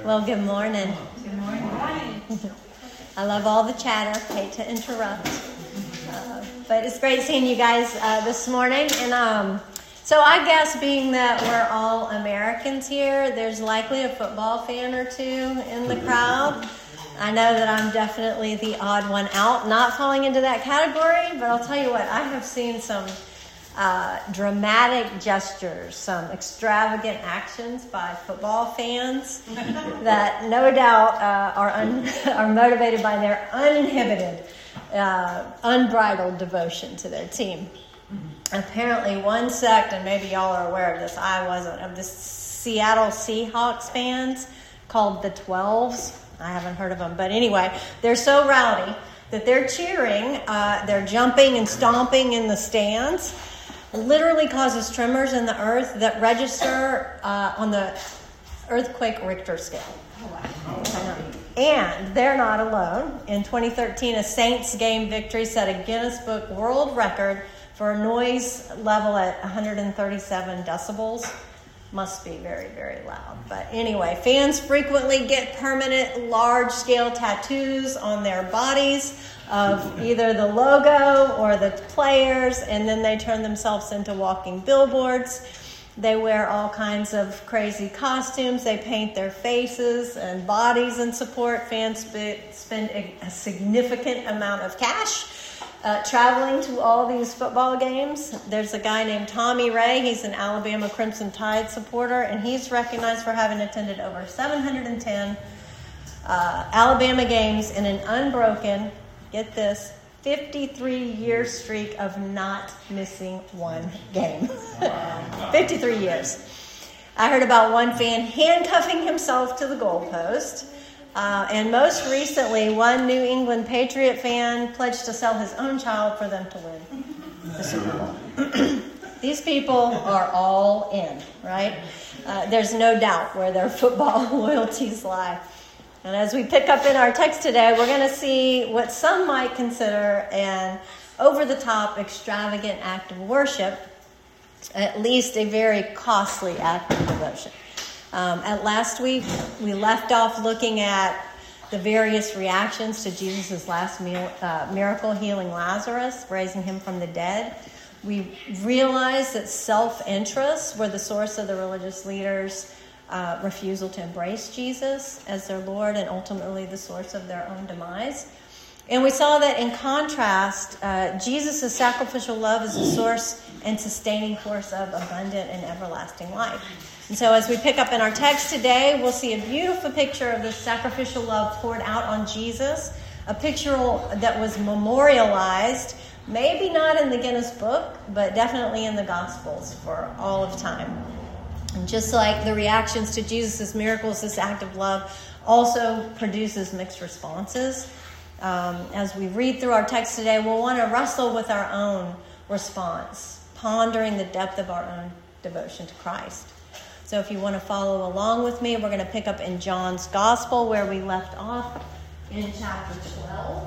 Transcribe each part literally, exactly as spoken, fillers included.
Well, good morning. Good morning. I love all the chatter. Hate to interrupt. Uh, but it's great seeing you guys uh, this morning. And um, so I guess being that we're all Americans here, there's likely a football fan or two in the crowd. I know that I'm definitely the odd one out, not falling into that category. But I'll tell you what, I have seen some Uh, dramatic gestures, some extravagant actions by football fans that no doubt uh, are un- are motivated by their uninhibited, uh, unbridled devotion to their team. Apparently, one sect, and maybe y'all are aware of this, I wasn't, of the Seattle Seahawks fans called the Twelves. I haven't heard of them, but anyway, they're so rowdy that they're cheering, uh, they're jumping and stomping in the stands. Literally causes tremors in the earth that register uh, on the earthquake Richter scale. Oh, wow. And they're not alone. In twenty thirteen, a Saints game victory set a Guinness Book World Record for a noise level at one hundred thirty-seven decibels. Must be very, very loud. But anyway, fans frequently get permanent large-scale tattoos on their bodies of either the logo or the players, and then they turn themselves into walking billboards. They wear all kinds of crazy costumes. They paint their faces and bodies in support. Fans sp- spend a, a significant amount of cash uh, traveling to all these football games. There's a guy named Tommy Ray. He's an Alabama Crimson Tide supporter, and he's recognized for having attended over seven hundred ten uh, Alabama games in an unbroken, get this, fifty-three year streak of not missing one game. fifty-three years. I heard about one fan handcuffing himself to the goalpost. Uh, and most recently, one New England Patriot fan pledged to sell his own child for them to win the Super Bowl. These people are all in, right? Uh, there's no doubt where their football loyalties lie. And as we pick up in our text today, we're going to see what some might consider an over-the-top, extravagant act of worship, at least a very costly act of devotion. Um, at last week, we left off looking at the various reactions to Jesus' last meal, uh, miracle, healing Lazarus, raising him from the dead. We realized that self-interests were the source of the religious leaders' Uh, refusal to embrace Jesus as their Lord and ultimately the source of their own demise. And we saw that in contrast, uh, Jesus' sacrificial love is the source and sustaining force of abundant and everlasting life. And so as we pick up in our text today, we'll see a beautiful picture of this sacrificial love poured out on Jesus, a picture that was memorialized, maybe not in the Guinness Book, but definitely in the Gospels for all of time. And just like the reactions to Jesus' miracles, this act of love also produces mixed responses. Um, as we read through our text today, we'll want to wrestle with our own response, pondering the depth of our own devotion to Christ. So if you want to follow along with me, we're going to pick up in John's Gospel where we left off in chapter twelve.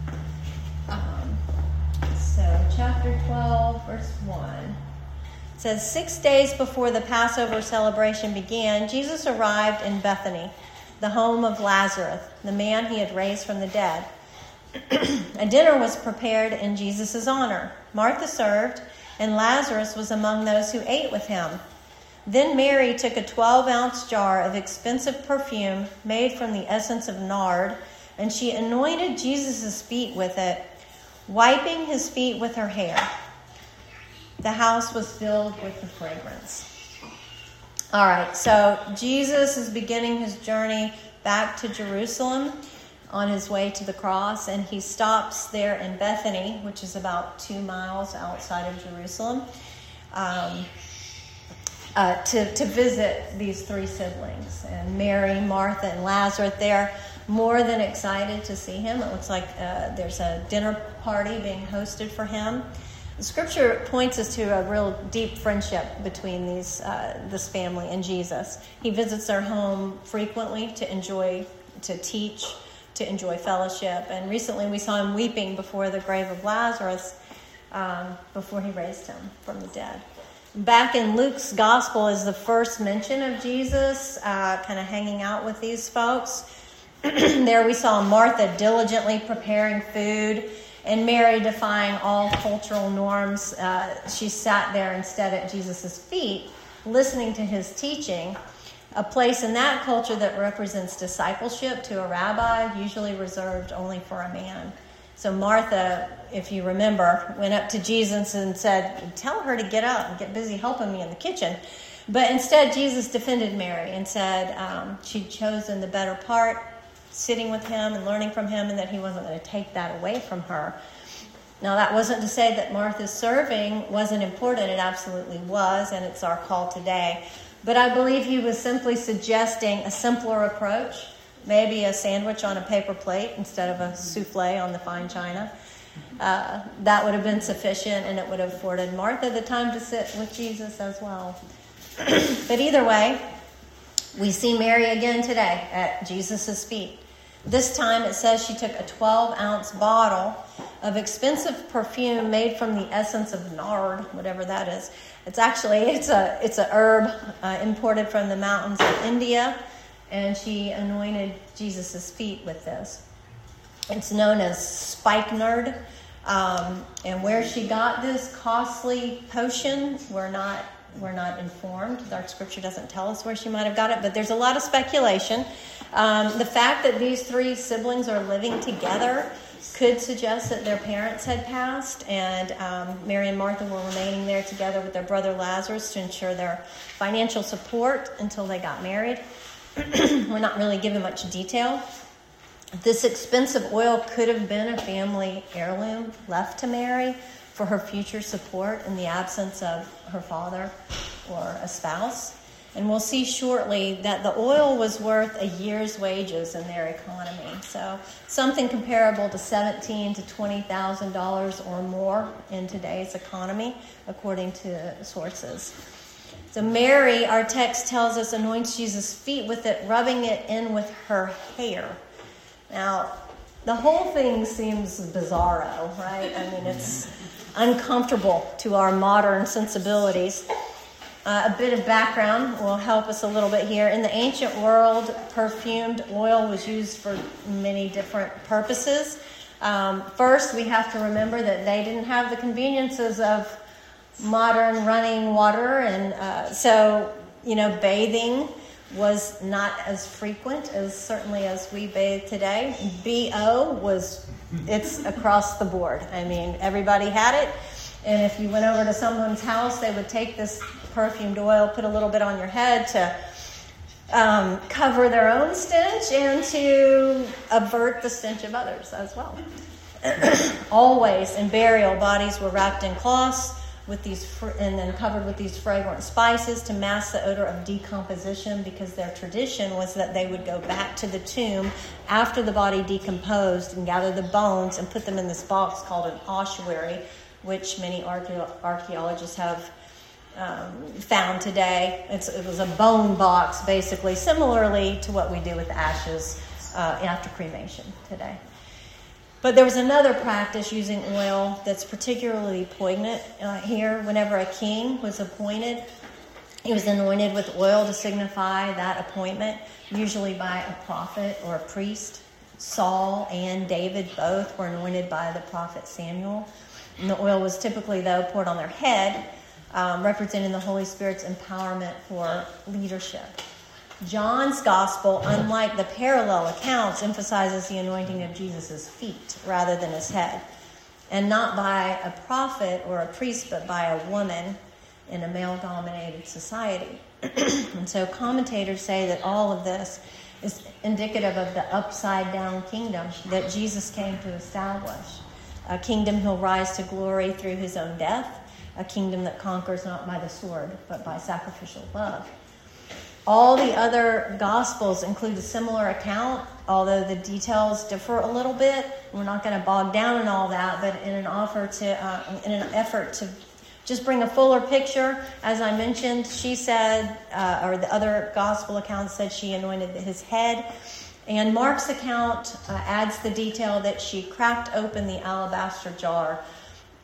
Um, so chapter twelve, verse one. It says, six days before the Passover celebration began, Jesus arrived in Bethany, the home of Lazarus, the man he had raised from the dead. A dinner was prepared in Jesus' honor. Martha served, and Lazarus was among those who ate with him. Then Mary took a twelve-ounce jar of expensive perfume made from the essence of nard, and she anointed Jesus' feet with it, wiping his feet with her hair. The house was filled with the fragrance. All right, so Jesus is beginning his journey back to Jerusalem on his way to the cross, and he stops there in Bethany, which is about two miles outside of Jerusalem, um, uh, to, to visit these three siblings. And Mary, Martha, and Lazarus, they're more than excited to see him. It looks like uh, there's a dinner party being hosted for him. The scripture points us to a real deep friendship between these uh, this family and Jesus. He visits their home frequently to enjoy, to teach, to enjoy fellowship. And recently we saw him weeping before the grave of Lazarus um, before he raised him from the dead. Back in Luke's gospel is the first mention of Jesus uh, kind of hanging out with these folks. There we saw Martha diligently preparing food, and Mary defying all cultural norms. Uh, she sat there instead at Jesus' feet, listening to his teaching, a place in that culture that represents discipleship to a rabbi, usually reserved only for a man. So Martha, if you remember, went up to Jesus and said, tell her to get up and get busy helping me in the kitchen. But instead, Jesus defended Mary and said um, she'd chosen the better part, sitting with him and learning from him, and that he wasn't going to take that away from her. Now, that wasn't to say that Martha's serving wasn't important. It absolutely was, and it's our call today. But I believe he was simply suggesting a simpler approach, maybe a sandwich on a paper plate instead of a souffle on the fine china. Uh, that would have been sufficient, and it would have afforded Martha the time to sit with Jesus as well. But either way, we see Mary again today at Jesus' feet. This time it says she took a twelve-ounce bottle of expensive perfume made from the essence of nard, whatever that is. It's actually, it's a it's a herb uh, imported from the mountains of India, and she anointed Jesus' feet with this. It's known as spikenard, um, and where she got this costly potion, we're not we're not informed. Our scripture doesn't tell us where she might have got it, but there's a lot of speculation. Um, the fact that these three siblings are living together could suggest that their parents had passed, and um, Mary and Martha were remaining there together with their brother Lazarus to ensure their financial support until they got married. We're not really given much detail. This expensive oil could have been a family heirloom left to Mary for her future support in the absence of her father or a spouse. And we'll see shortly that the oil was worth a year's wages in their economy. So something comparable to seventeen thousand to twenty thousand dollars or more in today's economy, according to sources. So Mary, our text tells us, anoints Jesus' feet with it, rubbing it in with her hair. Now, the whole thing seems bizarro, right? I mean, it's uncomfortable to our modern sensibilities. Uh, a bit of background will help us a little bit here. In the ancient world, perfumed oil was used for many different purposes. Um, first, we have to remember that they didn't have the conveniences of modern running water, and uh, so, you know, bathing was not as frequent as certainly as we bathe today. B O was, it's across the board. I mean, everybody had it, and if you went over to someone's house, they would take this perfumed oil, put a little bit on your head to um, cover their own stench and to avert the stench of others as well. Always in burial, bodies were wrapped in cloths with these fr- and then covered with these fragrant spices to mask the odor of decomposition, because their tradition was that they would go back to the tomb after the body decomposed and gather the bones and put them in this box called an ossuary, which many archae- archaeologists have Um, found today. It's, it was a bone box, basically, similarly to what we do with ashes uh, after cremation today. But there was another practice using oil that's particularly poignant uh, here. Whenever a king was appointed, he was anointed with oil to signify that appointment, usually by a prophet or a priest. Saul and David both were anointed by the prophet Samuel. And the oil was typically, though, poured on their head, Um, representing the Holy Spirit's empowerment for leadership. John's gospel, unlike the parallel accounts, emphasizes the anointing of Jesus' feet rather than his head, and not by a prophet or a priest, but by a woman in a male-dominated society. And so commentators say that all of this is indicative of the upside-down kingdom that Jesus came to establish, a kingdom he'll rise to glory through his own death, a kingdom that conquers not by the sword, but by sacrificial love. All the other Gospels include a similar account, although the details differ a little bit. We're not going to bog down in all that, but in an offer to, uh, in an effort to just bring a fuller picture, as I mentioned, she said, uh, or the other Gospel accounts said she anointed his head. And Mark's account uh, adds the detail that she cracked open the alabaster jar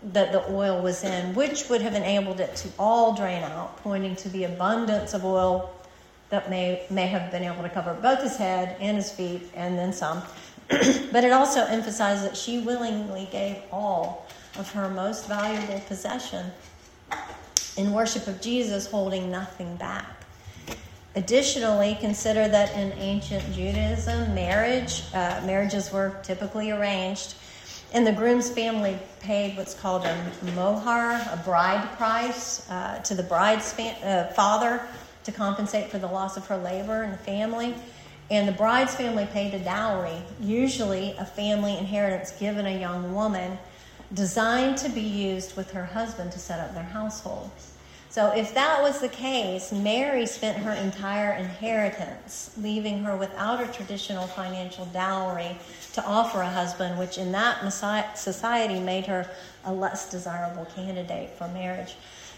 that the oil was in, which would have enabled it to all drain out, pointing to the abundance of oil that may, may have been able to cover both his head and his feet, and then some. But it also emphasized that she willingly gave all of her most valuable possession in worship of Jesus, holding nothing back. Additionally, consider that in ancient Judaism, marriage, uh, marriages were typically arranged, and the groom's family paid what's called a mohar, a bride price, uh, to the bride's fam- uh, father to compensate for the loss of her labor in the family. And the bride's family paid a dowry, usually a family inheritance given a young woman, designed to be used with her husband to set up their household. So if that was the case, Mary spent her entire inheritance, leaving her without a traditional financial dowry to offer a husband, which in that society made her a less desirable candidate for marriage.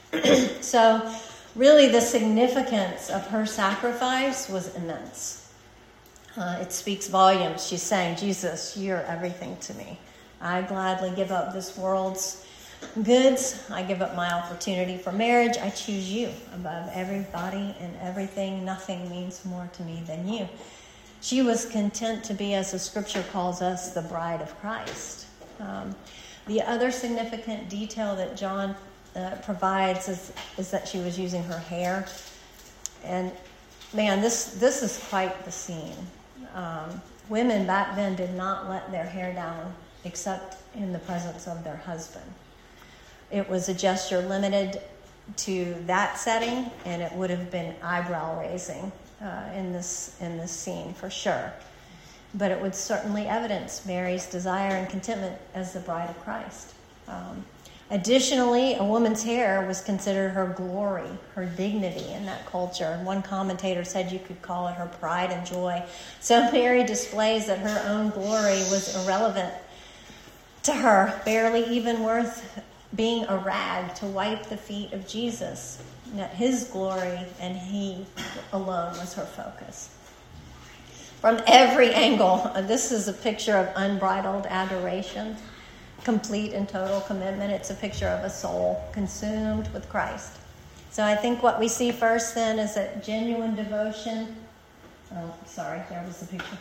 So really the significance of her sacrifice was immense. Uh, it speaks volumes. She's saying, Jesus, you're everything to me. I gladly give up this world's goods. I give up my opportunity for marriage. I choose you above everybody and everything. Nothing means more to me than you. She was content to be, as the scripture calls us, the bride of Christ. Um, the other significant detail that John uh, provides is, is that she was using her hair. And man, this, this is quite the scene. Um, women back then did not let their hair down except in the presence of their husband. It was a gesture limited to that setting, and it would have been eyebrow raising uh, in this in this scene for sure. But it would certainly evidence Mary's desire and contentment as the bride of Christ. Um, additionally, a woman's hair was considered her glory, her dignity in that culture. One commentator said you could call it her pride and joy. So Mary displays that her own glory was irrelevant to her, barely even worth being a rag to wipe the feet of Jesus. That his glory and he alone was her focus. From every angle, this is a picture of unbridled adoration, complete and total commitment. It's a picture of a soul consumed with Christ. So I think what we see first then is that genuine devotion. Oh, sorry, there was the picture.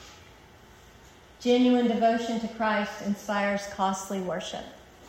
Genuine devotion to Christ inspires costly worship.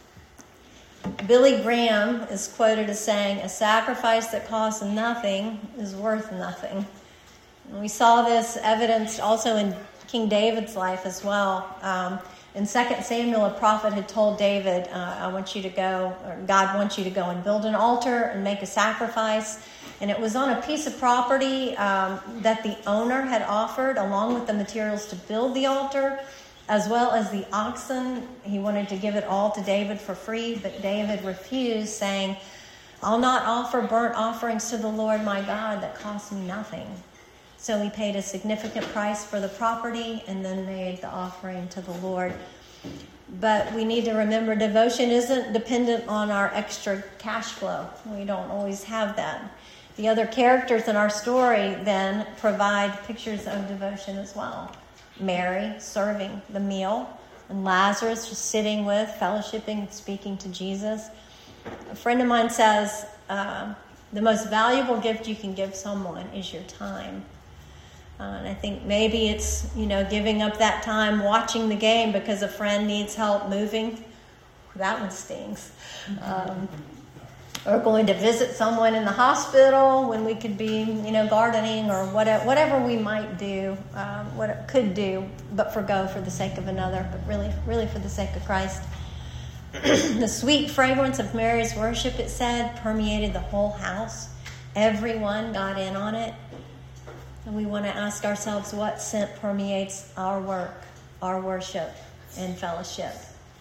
Billy Graham is quoted as saying, "A sacrifice that costs nothing is worth nothing." And we saw this evidenced also in King David's life as well. Um, in Second Samuel, a prophet had told David, uh, I want you to go, or God wants you to go and build an altar and make a sacrifice. And it was on a piece of property um, that the owner had offered, along with the materials to build the altar, as well as the oxen. He wanted to give it all to David for free, but David refused, saying, "I'll not offer burnt offerings to the Lord my God that cost me nothing." So he paid a significant price for the property and then made the offering to the Lord. But we need to remember devotion isn't dependent on our extra cash flow. We don't always have that. The other characters in our story then provide pictures of devotion as well. Mary serving the meal, and Lazarus just sitting with, fellowshipping, speaking to Jesus. A friend of mine says, uh, the most valuable gift you can give someone is your time. Uh, and I think maybe it's, you know, giving up that time watching the game because a friend needs help moving. That one stings. Um, or going to visit someone in the hospital when we could be, you know, gardening or whatever, whatever we might do, um, what it could do, but forgo for the sake of another, but really, really for the sake of Christ. The sweet fragrance of Mary's worship, it said, permeated the whole house. Everyone got in on it. And we want to ask ourselves, what scent permeates our work, our worship, and fellowship?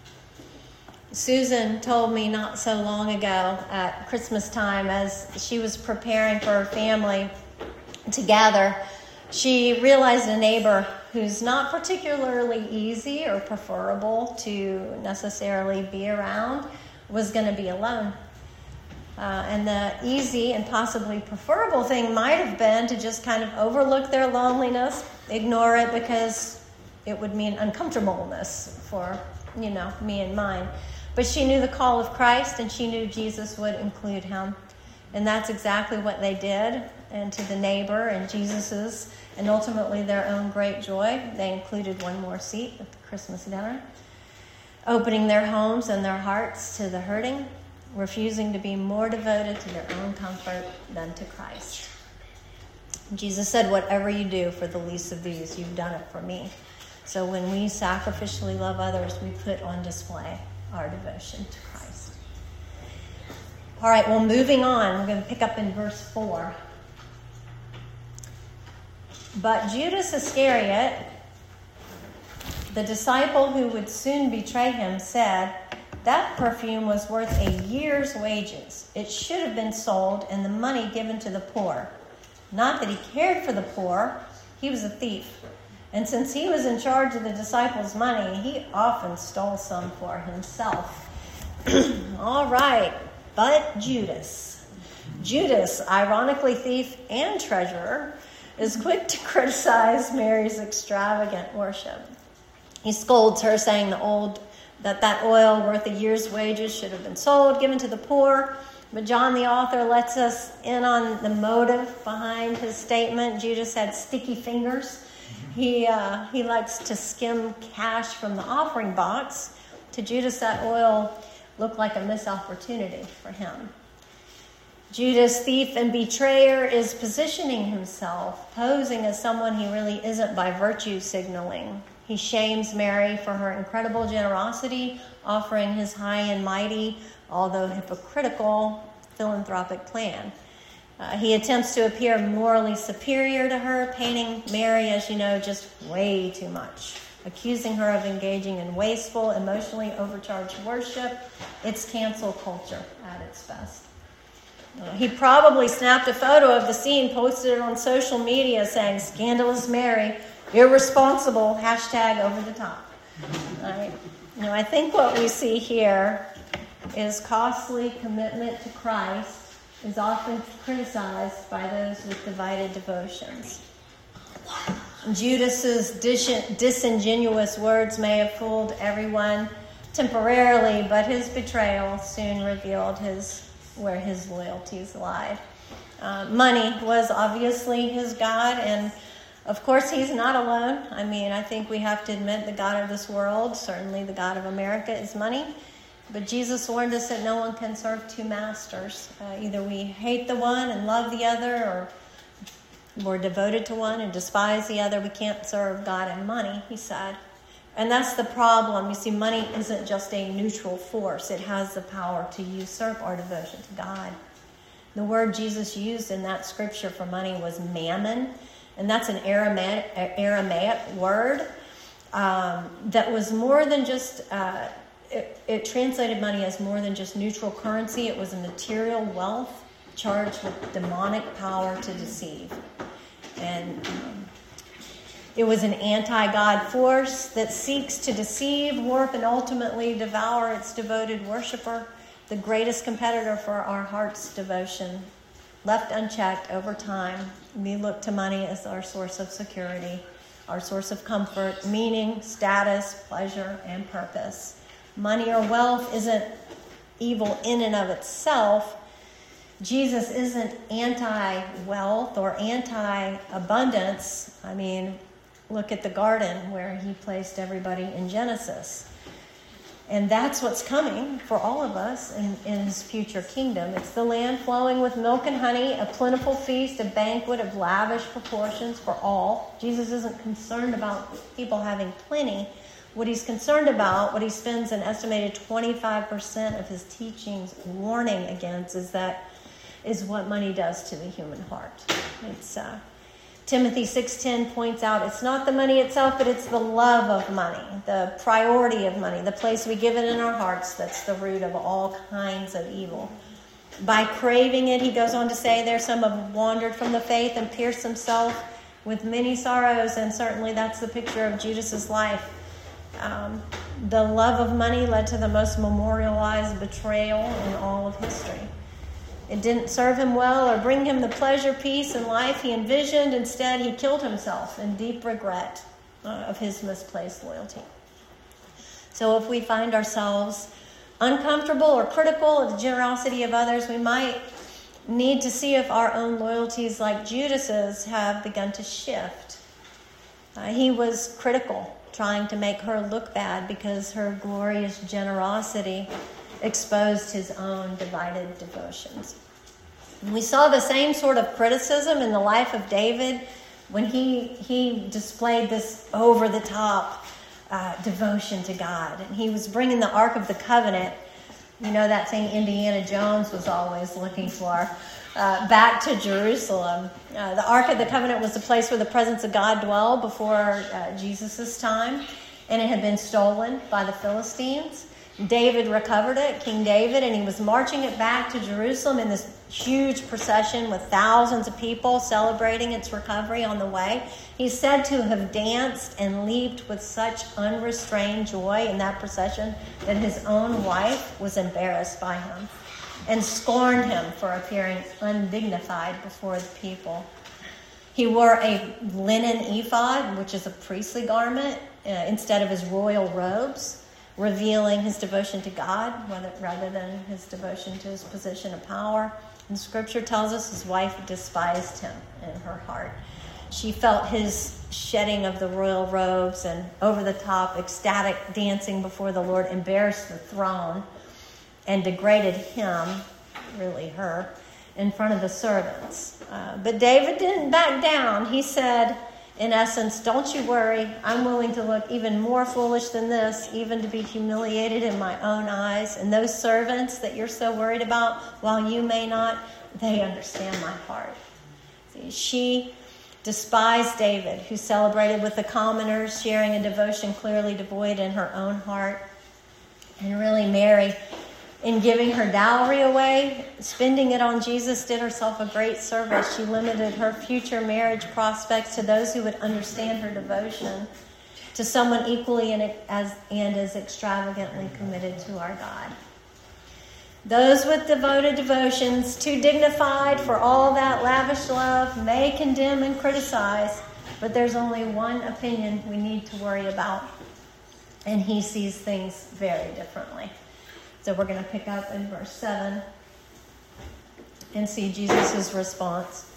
Susan told me not so long ago at Christmas time, as she was preparing for her family to gather, she realized a neighbor who's not particularly easy or preferable to necessarily be around was going to be alone. Uh, and the easy and possibly preferable thing might have been to just kind of overlook their loneliness, ignore it because it would mean uncomfortableness for, you know, me and mine. But she knew the call of Christ, and she knew Jesus would include him. And that's exactly what they did. And to the neighbor and Jesus's, and ultimately their own great joy, they included one more seat at the Christmas dinner, opening their homes and their hearts to the hurting, refusing to be more devoted to their own comfort than to Christ. Jesus said, whatever you do for the least of these, you've done it for me. So when we sacrificially love others, we put on display our devotion to Christ. All right, well, moving on, we're going to pick up in verse four. But Judas Iscariot, the disciple who would soon betray him, said, that perfume was worth a year's wages. It should have been sold and the money given to the poor. Not that he cared for the poor, he was a thief. And since he was in charge of the disciples' money, he often stole some for himself. All right, but Judas. Judas, ironically thief and treasurer, is quick to criticize Mary's extravagant worship. He scolds her, saying the old that that oil worth a year's wages should have been sold, given to the poor. But John, the author, lets us in on the motive behind his statement. Judas had sticky fingers. He uh, he likes to skim cash from the offering box. To Judas, that oil looked like a missed opportunity for him. Judas, thief and betrayer, is positioning himself, posing as someone he really isn't by virtue signaling. He shames Mary for her incredible generosity, offering his high and mighty, although hypocritical, philanthropic plan. Uh, he attempts to appear morally superior to her, painting Mary, as you know, just way too much, accusing her of engaging in wasteful, emotionally overcharged worship. It's cancel culture at its best. Uh, he probably snapped a photo of the scene, posted it on social media saying, "Scandalous Mary, irresponsible, hashtag over the top." Right? You know, I think what we see here is costly commitment to Christ is often criticized by those with divided devotions. Judas's dis- disingenuous words may have fooled everyone temporarily, but his betrayal soon revealed his where his loyalties lied. Uh, money was obviously his God, and of course he's not alone. I mean, I think we have to admit the God of this world, certainly the God of America, is money. But Jesus warned us that no one can serve two masters. Uh, either we hate the one and love the other, or we're devoted to one and despise the other. We can't serve God and money, he said. And that's the problem. You see, money isn't just a neutral force. It has the power to usurp our devotion to God. The word Jesus used in that scripture for money was mammon, and that's an Aramaic, Aramaic word um, that was more than just... Uh, It, it translated money as more than just neutral currency. It was a material wealth charged with demonic power to deceive. And um, it was an anti-God force that seeks to deceive, warp, and ultimately devour its devoted worshiper, the greatest competitor for our heart's devotion. Left unchecked over time, we look to money as our source of security, our source of comfort, meaning, status, pleasure, and purpose. Money or wealth isn't evil in and of itself. Jesus isn't anti-wealth or anti-abundance. I mean, look at the garden where he placed everybody in Genesis. And that's what's coming for all of us in, in his future kingdom. It's the land flowing with milk and honey, a plentiful feast, a banquet of lavish proportions for all. Jesus isn't concerned about people having plenty. What he's concerned about, what he spends an estimated twenty-five percent of his teachings warning against, is that is what money does to the human heart. It's uh, Timothy six ten points out it's not the money itself, but it's the love of money, the priority of money, the place we give it in our hearts that's the root of all kinds of evil. By craving it, he goes on to say, there some have wandered from the faith and pierced themselves with many sorrows, and certainly that's the picture of Judas's life. Um, the love of money led to the most memorialized betrayal in all of history. It didn't serve him well or bring him the pleasure, peace, and life he envisioned. Instead, he killed himself in deep regret uh, of his misplaced loyalty. So if we find ourselves uncomfortable or critical of the generosity of others, we might need to see if our own loyalties, like Judas's, have begun to shift. Uh, he was critical, trying to make her look bad because her glorious generosity exposed his own divided devotions. And we saw the same sort of criticism in the life of David when he he displayed this over-the-top uh, devotion to God. And he was bringing the Ark of the Covenant, you know, that thing Indiana Jones was always looking for, uh, back to Jerusalem. Uh, the Ark of the Covenant was the place where the presence of God dwelled before uh, Jesus' time, and it had been stolen by the Philistines. David recovered it, King David, and he was marching it back to Jerusalem in this huge procession with thousands of people celebrating its recovery on the way. He's said to have danced and leaped with such unrestrained joy in that procession that his own wife was embarrassed by him and scorned him for appearing undignified before the people. He wore a linen ephod, which is a priestly garment, uh, instead of his royal robes, revealing his devotion to God rather than his devotion to his position of power. And Scripture tells us his wife despised him in her heart. She felt his shedding of the royal robes and over-the-top ecstatic dancing before the Lord embarrassed the throne and degraded him, really her, in front of the servants. Uh, but David didn't back down. He said, in essence, don't you worry, I'm willing to look even more foolish than this, even to be humiliated in my own eyes. And those servants that you're so worried about, while you may not, they understand my heart. See, she despised David, who celebrated with the commoners, sharing a devotion clearly devoid in her own heart. And really, Mary, in giving her dowry away, spending it on Jesus, did herself a great service. She limited her future marriage prospects to those who would understand her devotion to someone equally and as, and as extravagantly committed to our God. Those with devoted devotions, too dignified for all that lavish love, may condemn and criticize, but there's only one opinion we need to worry about, and he sees things very differently. So we're going to pick up in verse seven and see Jesus' response.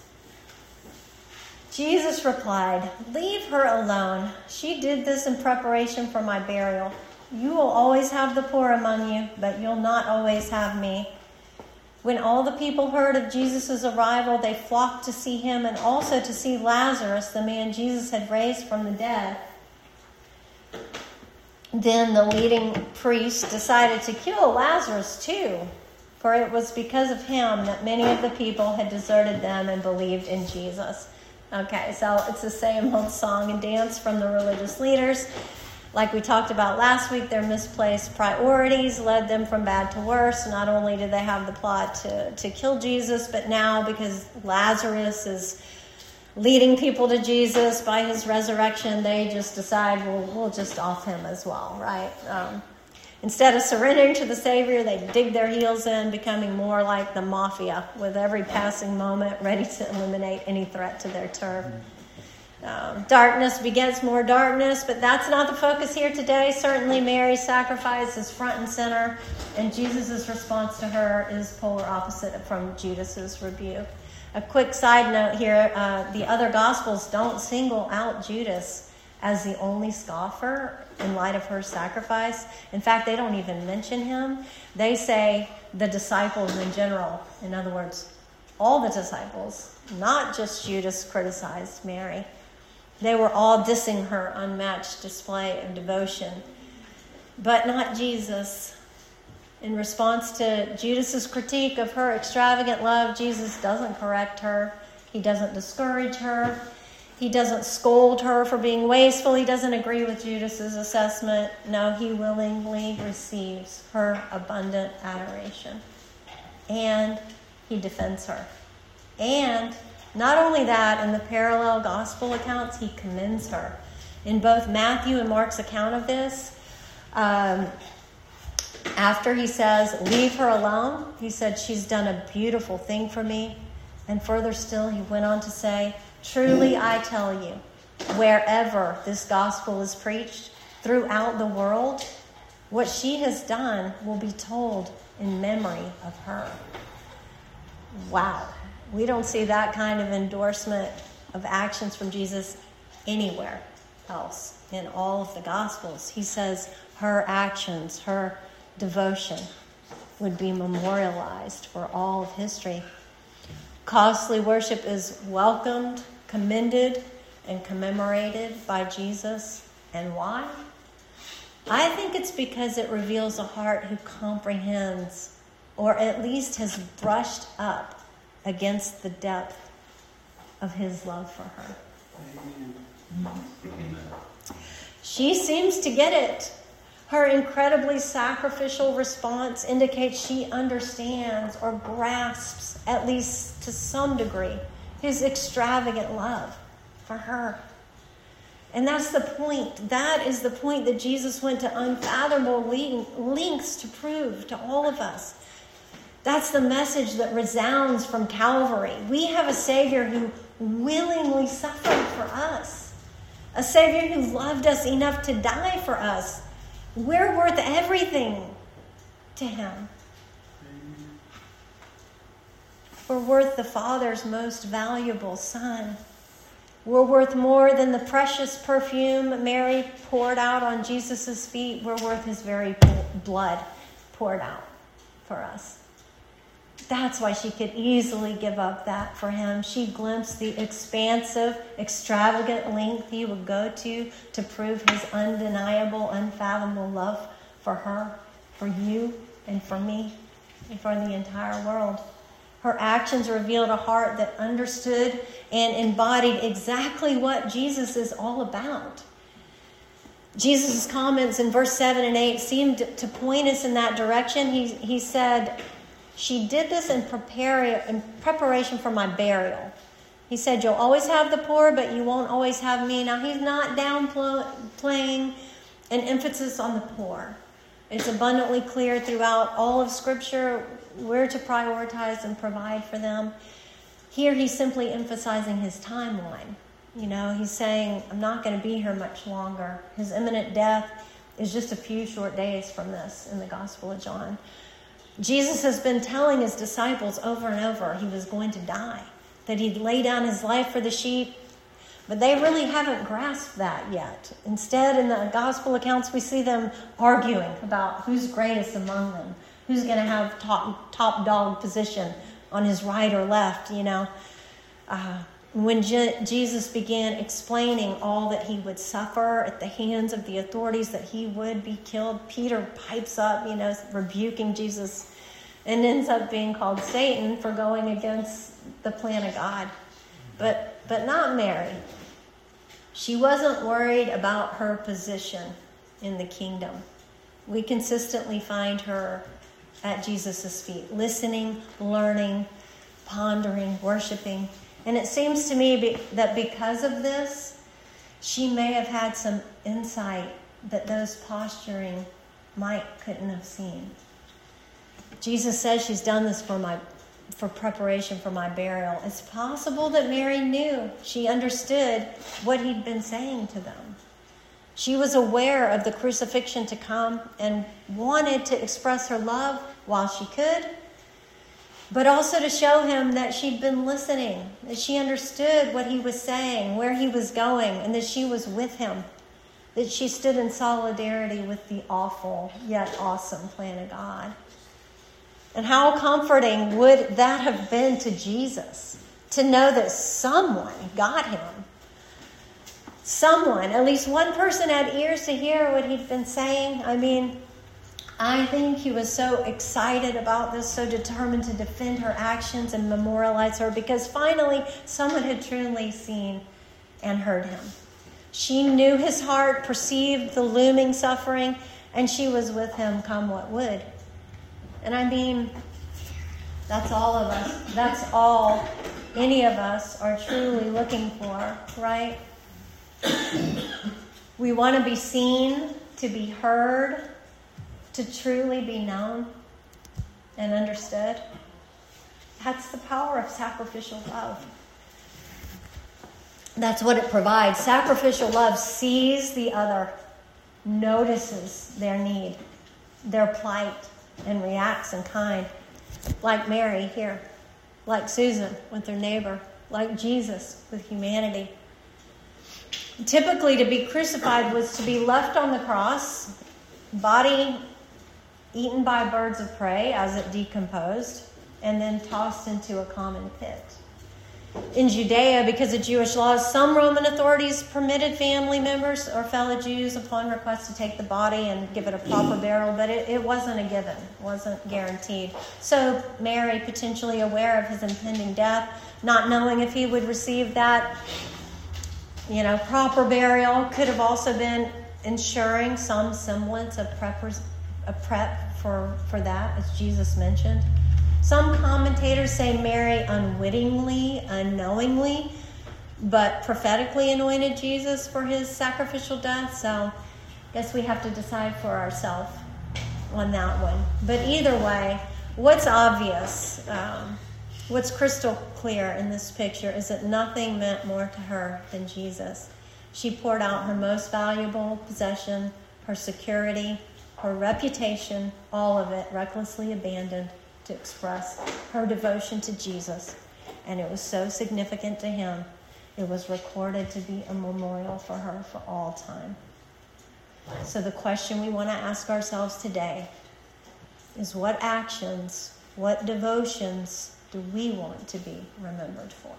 Jesus replied, "Leave her alone. She did this in preparation for my burial. You will always have the poor among you, but you'll not always have me." When all the people heard of Jesus' arrival, they flocked to see him and also to see Lazarus, the man Jesus had raised from the dead. Then the leading priest decided to kill Lazarus too, for it was because of him that many of the people had deserted them and believed in Jesus. Okay, so it's the same old song and dance from the religious leaders. Like we talked about last week, their misplaced priorities led them from bad to worse. Not only did they have the plot to, to kill Jesus, but now because Lazarus is leading people to Jesus by his resurrection, they just decide, well, we'll just off him as well, right? Um, instead of surrendering to the Savior, they dig their heels in, becoming more like the mafia, with every passing moment ready to eliminate any threat to their turf. Um, darkness begets more darkness, but that's not the focus here today. Certainly Mary's sacrifice is front and center, and Jesus' response to her is polar opposite from Judas's rebuke. A quick side note here, uh, the other Gospels don't single out Judas as the only scoffer in light of her sacrifice. In fact, they don't even mention him. They say the disciples in general. In other words, all the disciples, not just Judas, criticized Mary. They were all dissing her unmatched display of devotion, but not Jesus. In response to Judas's critique of her extravagant love, Jesus doesn't correct her. He doesn't discourage her. He doesn't scold her for being wasteful. He doesn't agree with Judas's assessment. No, he willingly receives her abundant adoration. And he defends her. And not only that, in the parallel gospel accounts, he commends her. In both Matthew and Mark's account of this, um, after he says, "Leave her alone," he said, "She's done a beautiful thing for me." And further still, he went on to say, "Truly I tell you, wherever this gospel is preached throughout the world, What she has done will be told in memory of her. Wow. We don't see that kind of endorsement of actions from Jesus anywhere else in all of the Gospels. He says her actions, her devotion would be memorialized for all of history. Costly worship is welcomed, commended, and commemorated by Jesus. And why? I think it's because it reveals a heart who comprehends, or at least has brushed up against the depth of his love for her. Amen. She seems to get it. Her incredibly sacrificial response indicates she understands or grasps, at least to some degree, his extravagant love for her. And that's the point. That is the point that Jesus went to unfathomable lengths to prove to all of us. That's the message that resounds from Calvary. We have a Savior who willingly suffered for us. A Savior who loved us enough to die for us. We're worth everything to him. We're worth the Father's most valuable Son. We're worth more than the precious perfume Mary poured out on Jesus' feet. We're worth his very blood poured out for us. That's why she could easily give up that for him. She glimpsed the expansive, extravagant length he would go to to prove his undeniable, unfathomable love for her, for you, and for me, and for the entire world. Her actions revealed a heart that understood and embodied exactly what Jesus is all about. Jesus' comments in verse seven and eight seemed to point us in that direction. He, he said, she did this in, prepare, in preparation for my burial. He said, you'll always have the poor, but you won't always have me. Now, he's not downplaying an emphasis on the poor. It's abundantly clear throughout all of Scripture where to prioritize and provide for them. Here, he's simply emphasizing his timeline. You know, he's saying, I'm not going to be here much longer. His imminent death is just a few short days from this in the Gospel of John. Jesus has been telling his disciples over and over he was going to die, that he'd lay down his life for the sheep, but they really haven't grasped that yet. Instead, in the gospel accounts, we see them arguing about who's greatest among them, who's going to have top, top dog position on his right or left, you know. Uh, when Je- Jesus began explaining all that he would suffer at the hands of the authorities, that he would be killed, Peter pipes up, you know, rebuking Jesus, and ends up being called Satan for going against the plan of God. But but not Mary. She wasn't worried about her position in the kingdom. We consistently find her at Jesus' feet, listening, learning, pondering, worshiping. And it seems to me be, that because of this, she may have had some insight that those posturing might couldn't have seen. Jesus says she's done this for my for preparation for my burial. It's possible that Mary knew. She understood what he'd been saying to them. She was aware of the crucifixion to come and wanted to express her love while she could, but also to show him that she'd been listening, that she understood what he was saying, where he was going, and that she was with him, that she stood in solidarity with the awful yet awesome plan of God. And how comforting would that have been to Jesus, to know that someone got him. Someone, at least one person, had ears to hear what he'd been saying. I mean, I think he was so excited about this, so determined to defend her actions and memorialize her, because finally someone had truly seen and heard him. She knew his heart, perceived the looming suffering, and she was with him come what would. And I mean, that's all of us. That's all any of us are truly looking for, right? We want to be seen, to be heard, to truly be known and understood. That's the power of sacrificial love. That's what it provides. Sacrificial love sees the other, notices their need, their plight and reacts in kind, like Mary here, like Susan with her neighbor, like Jesus with humanity. Typically, to be crucified was to be left on the cross, body eaten by birds of prey as it decomposed, and then tossed into a common pit. In Judea, because of Jewish laws, some Roman authorities permitted family members or fellow Jews upon request to take the body and give it a proper burial, but it, it wasn't a given, it wasn't guaranteed. So Mary, potentially aware of his impending death, not knowing if he would receive that, you know, proper burial, could have also been ensuring some semblance of prep, a prep for, for that, as Jesus mentioned. Some commentators say Mary unwittingly, unknowingly, but prophetically anointed Jesus for his sacrificial death. So I guess we have to decide for ourselves on that one. But either way, what's obvious, um, what's crystal clear in this picture is that nothing meant more to her than Jesus. She poured out her most valuable possession, her security, her reputation, all of it recklessly abandoned to express her devotion to Jesus. And it was so significant to him, it was recorded to be a memorial for her for all time. So the question we want to ask ourselves today is, what actions, what devotions do we want to be remembered for?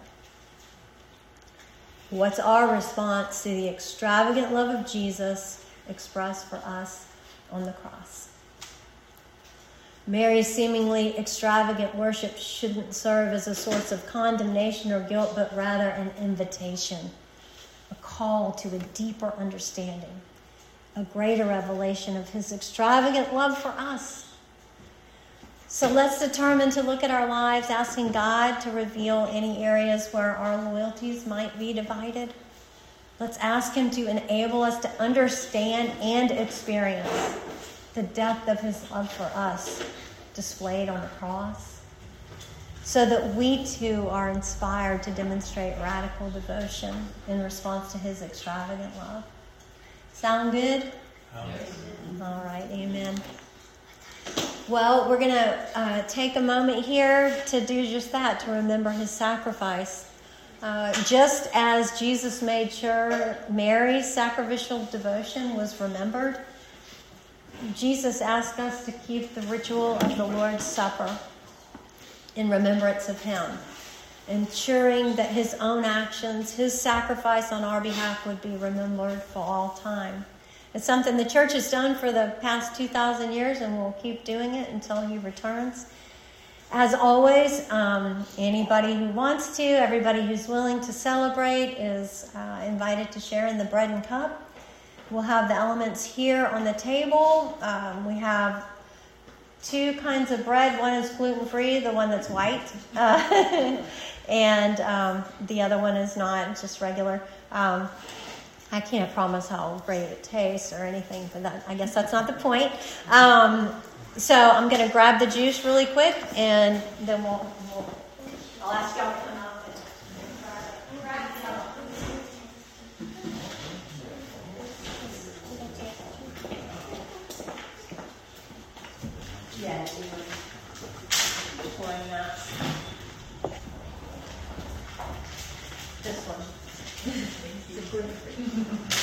What's our response to the extravagant love of Jesus expressed for us on the cross? Mary's seemingly extravagant worship shouldn't serve as a source of condemnation or guilt, but rather an invitation, a call to a deeper understanding, a greater revelation of his extravagant love for us. So let's determine to look at our lives, asking God to reveal any areas where our loyalties might be divided. Let's ask him to enable us to understand and experience the depth of his love for us displayed on the cross, so that we too are inspired to demonstrate radical devotion in response to his extravagant love. Sound good? Yes. All right, amen. Well, we're going to uh, take a moment here to do just that, to remember his sacrifice. Uh, just as Jesus made sure Mary's sacrificial devotion was remembered, Jesus asked us to keep the ritual of the Lord's Supper in remembrance of him, ensuring that his own actions, his sacrifice on our behalf, would be remembered for all time. It's something the church has done for the past two thousand years, and we'll keep doing it until he returns. As always, um, anybody who wants to, everybody who's willing to celebrate is uh, invited to share in the bread and cup. We'll have the elements here on the table. Um, we have two kinds of bread. One is gluten-free, the one that's white. Uh, and um, the other one is not, it's just regular. Um, I can't promise how great it tastes or anything, but that, I guess that's not the point. Um, so I'm going to grab the juice really quick, and then we'll, we'll I'll ask y'all to come up and grab the elements. Yeah, one, uh, this one. The gluten-free.